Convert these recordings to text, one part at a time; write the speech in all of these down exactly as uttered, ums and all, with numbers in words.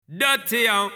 Dirty yo.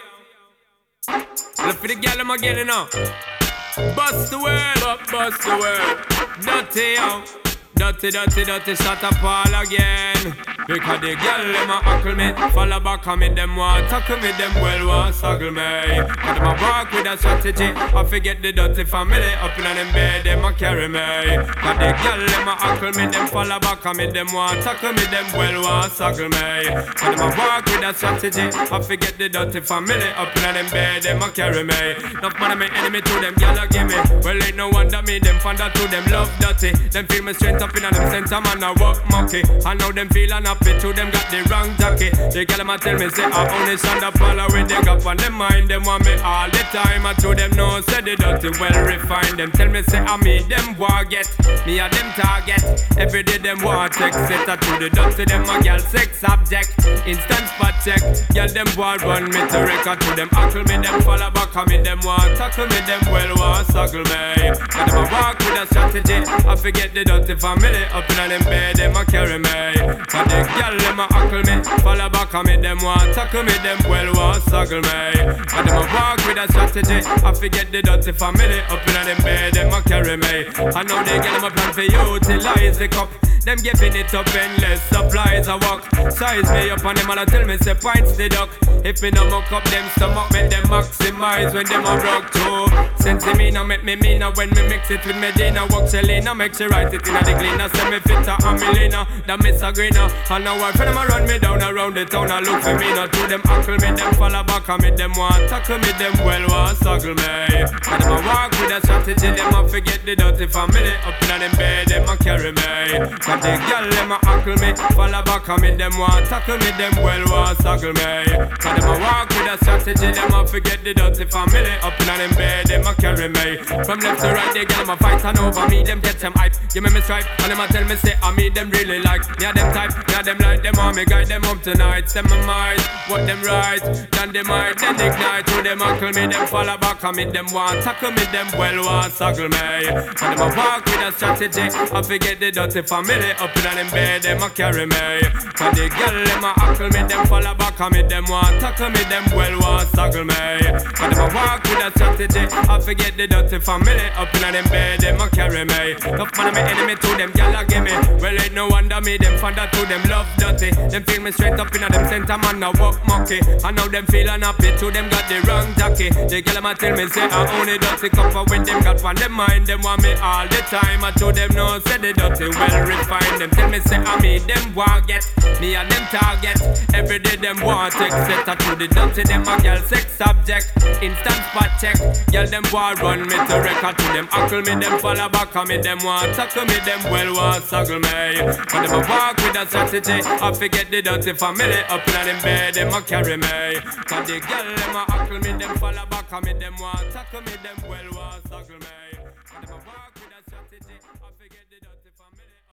Look for the gal I'm getting now. Bust the word, bu- bust the word. Dirty yo. Dirty, dirty, dirty, shut up all again. Because the gal them a huckle me, follow back on me, them want tackle me, them well want suckle me. Cause them a walk with a strategy, I forget the dirty family, up in them bed, them a carry me. Cause the gal them a huckle me, them follow back on me, them want tackle me, them well want suckle me. Cause them a walk with a strategy, I forget the dirty family, up in them bed, them a carry me. Enough man of me enemy to them, gal a give me. Well ain't no wonder me, them fonder to them love dirty. Them feel me strength up in them center, man a walk monkey. I know them feel unhappy to them got the wrong jacket. They gal them a tell me say I only stand up follow with they got on them mind. Them want me all the time. I to them no say they dirty well refined. Them tell me say I me them war get. Me a them target. Every day them want take set to the dirty them a gal sex object. Instant spot check. Gal them war run me to record to them hackle me them follow back on me them want tackle me them well want suckle me. And them a walk with a strategy. I forget the dirty family up in them bed them a carry me. And the gal them a huckle me, follow back on me, them want tackle me, them well want suckle me. And them a walk with a strategy, I forget the dirty family, up in them bed, them a carry me. I know they get them a plan for utilize the cup. Them giving it up endless supplies I walk. Size me up on them and I tell me say pints the duck. If me no muck up them stomach, make them maximize when them a rock too. Sense me now make me mean when me mix it with Medina. Walk Selena, make she write it in a the cleaner. Say me fit a Amelina, that miss a greener. And now one friend them a run me down around the town. I look for me now to them uncle me, them follow back on me, them want tackle me, them well want suckle me. And them a walk with a strategy, them a forget the dirty family. Up in them bed, them a carry me. And the gal them a huckle me, follow back on me, them want tackle me, them well want suckle me. And them a walk with a strategy, them a forget the dirty family. Up in them bed, them a carry me. From left to right, they gal them a fight and over me, them get them hype. Give me me stripe, and them a tell me say I me them really like. Yeah them type, yeah them like them on me, guide them up tonight. Send my mind, what them right, then they might, then ignite. To them huckle me, them follow back on me, them want tackle me, them well want suckle me. And them a walk with a strategy, I forget the dirty family. Up in them bed, them a carry me. Cause the girl them a huckle me, them follow back on me, them want tackle me, them well want suckle me. Cause them a walk with a strategy, I forget the dirty family. Up in them bed, them a carry me. Tough man of me enemy to them, girl a give me. Well ain't no wonder me, them fonder to them love dirty. Them feel me straight up in them center, man a walk monkey. I know them feel unhappy to them got the wrong jacket. The girl them a tell me say I only dirty cover when them got on them mind. Them want me all the time, I to them no say the dirty well refined. Them tell me say I me them want get, me and them target. Every day them want take set to the dirty them a girl sex subject. Instant spot check, girl them want run me to record to them huckle me, them follow back on me, them want tackle me, them well want suckle me. But them a walk with a strategy, I forget the dirty family. Up in them bed, them a carry me. Cause the girl them a huckle me, them follow back on me, them want tackle me, them well want suckle me. But them a walk